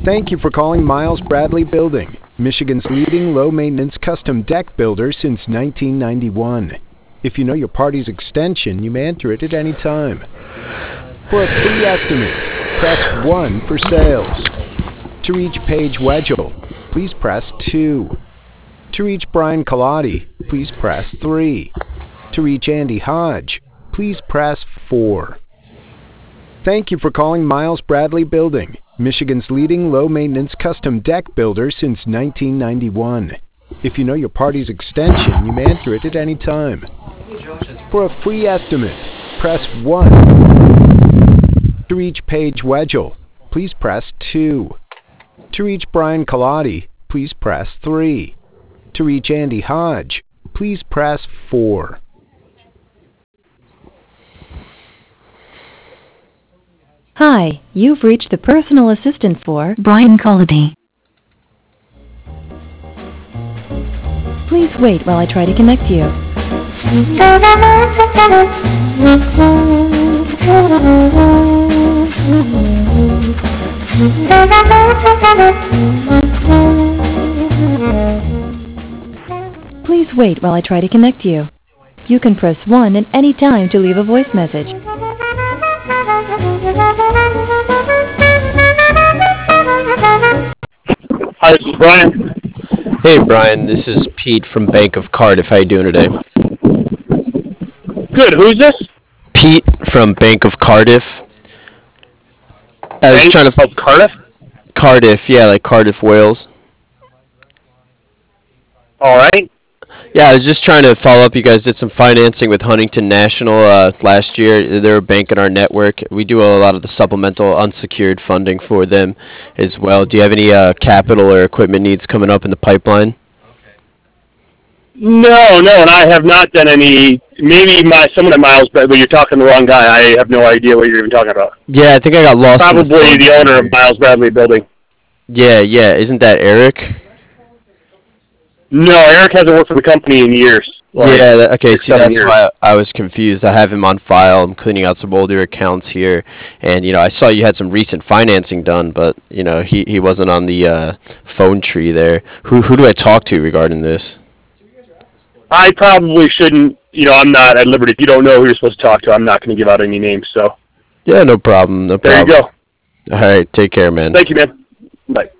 Thank you for calling Miles Bradley Building, Michigan's leading low-maintenance custom deck builder since 1991. If you know your party's extension, you may enter it at any time. For a free estimate, press 1 for sales. To reach Paige Wedgel, please press 2. To reach Brian Colati, please press 3. To reach Andy Hodge, please press 4. Thank you for calling Miles Bradley Building, Michigan's leading low-maintenance custom deck builder since 1991. If you know your party's extension, you may enter it at any time. For a free estimate, press 1. To reach Paige Wedgel, please press 2. To reach Brian Colati, please press 3. To reach Andy Hodge, please press 4. Hi, you've reached the personal assistant for Brian Colati. Please wait while I try to connect you. Please wait while I try to connect you. You can press 1 at any time to leave a voice message. Hi, this is Brian. Hey Brian, this is Pete from Bank of Cardiff. How you doing today? Good. Who's this? Pete from Bank of Cardiff. I was trying to Cardiff. Cardiff, yeah, like Cardiff, Wales. All right. Yeah, I was just trying to follow up. You guys did some financing with Huntington National last year. They're a bank in our network. We do a lot of the supplemental unsecured funding for them as well. Do you have any capital or equipment needs coming up in the pipeline? No, and I have not done any. Maybe someone at Miles, but you're talking to the wrong guy. I have no idea what you're even talking about. Yeah, I think I got lost. Probably the owner of Miles Bradley Building. Yeah. Isn't that Eric? No, Eric hasn't worked for the company in years. Okay, see, that's why I was confused. I have him on file. I'm cleaning out some older accounts here, and, I saw you had some recent financing done, but, he wasn't on the phone tree there. Who do I talk to regarding this? I probably shouldn't, I'm not at liberty. If you don't know who you're supposed to talk to, I'm not going to give out any names, so. Yeah, no problem. There you go. All right, take care, man. Thank you, man. Bye.